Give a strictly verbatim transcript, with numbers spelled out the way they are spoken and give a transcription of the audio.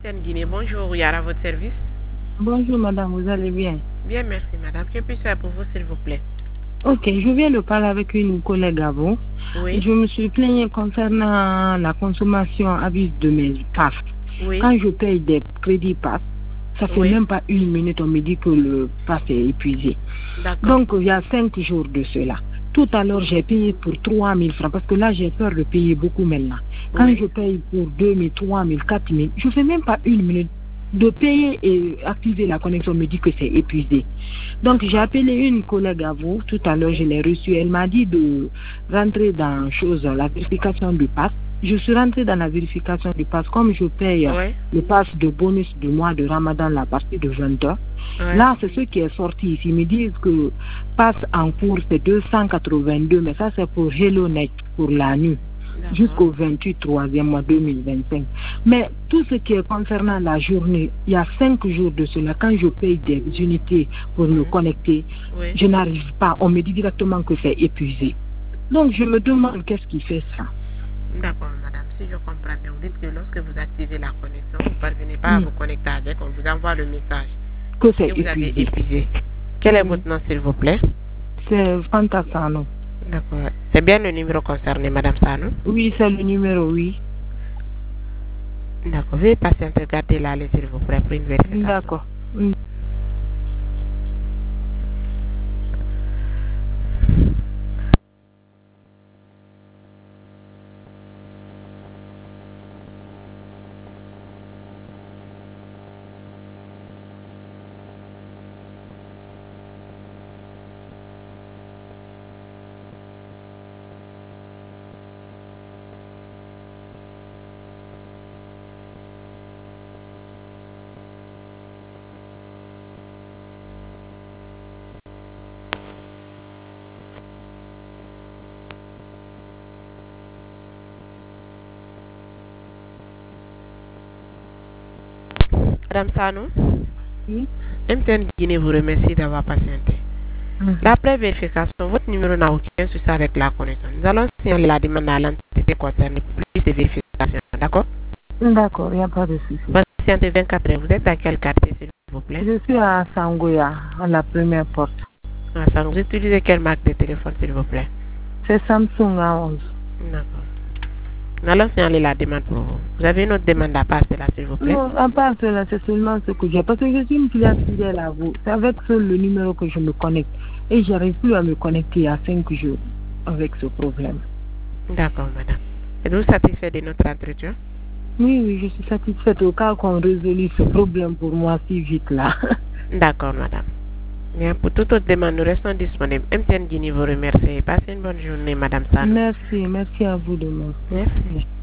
Guinée, bonjour, Yara, à votre service. Bonjour madame, vous allez bien? Bien, merci madame. Que puis-je faire pour vous, s'il vous plaît? Ok, je viens de parler avec une collègue à vous. Oui. Je me suis plaignée concernant la consommation abusive de mes passes. Oui. Quand je paye des crédits passes, ça fait Oui. même pas une minute, on me dit que le pass est épuisé. D'accord. Donc il y a cinq jours de cela. Tout à l'heure, j'ai payé pour trois mille francs parce que là, j'ai peur de payer beaucoup maintenant. Quand Oui. je paye pour deux mille, trois mille, quatre mille, je fais même pas une minute de payer et activer la connexion, me dit que c'est épuisé. Donc j'ai appelé une collègue à vous, tout à l'heure je l'ai reçue, elle m'a dit de rentrer dans chose, la vérification du pass. Je suis rentrée dans la vérification du pass, comme je paye Oui. le pass de bonus du mois de Ramadan la partie de vingt heures. Oui. Là, c'est ce qui est sorti ici. Ils me disent que passe en cours, c'est deux cent quatre-vingt-deux, mais ça c'est pour HelloNet, pour la nuit, jusqu'au vingt-huit troisième mois deux mille vingt-cinq. Mais tout ce qui est concernant la journée, il y a cinq jours de cela, quand je paye des unités pour me connecter, Oui. je n'arrive pas. On me dit directement que c'est épuisé. Donc je me demande qu'est-ce qui fait ça. D'accord, madame. Si je comprends bien, vous dites que lorsque vous activez la connexion, vous ne parvenez pas à Mm. vous connecter avec, on vous envoie le message Que c'est que vous avez épuisé. épuisé. Quel est Mm. votre nom, s'il vous plaît? C'est Fantasano. D'accord. C'est bien le numéro concerné, madame Sano? Oui, c'est le numéro, oui. D'accord. Veuillez patienter, regardez là, s'il vous plaît, pour une vérification. D'accord. Mm. Madame Sano? Oui. M T N Guinée vous remercie d'avoir patienté. Mm. Après vérification, votre numéro n'a aucun souci avec la connexion. Nous allons signaler la demande à l'entité concernée pour plus de vérification. D'accord? D'accord, il n'y a pas de souci. Patientez vingt-quatre heures. Vous êtes dans quel quartier, s'il vous plaît? Je suis à Sangoya, à la première porte. Ah, ça, vous utilisez quelle marque de téléphone, s'il vous plaît? C'est Samsung A onze. D'accord. Nous allons signaler la demande pour vous. Vous avez une autre demande à passer là, s'il vous plaît? Non, à part cela, c'est seulement ce que j'ai. Parce que je suis une cliente fidèle à vous. C'est avec seul le numéro que je me connecte. Et j'arrive plus à me connecter à cinq jours avec ce problème. D'accord, madame. Êtes-vous satisfait de notre entretien? Oui, oui, je suis satisfaite au cas qu'on résolue ce problème pour moi si vite là. D'accord, madame. Bien, pour toute autre demande, nous restons disponibles. M T N Guinée vous remercie. Passez une bonne journée, madame Sano. Merci, merci à vous de me. Merci.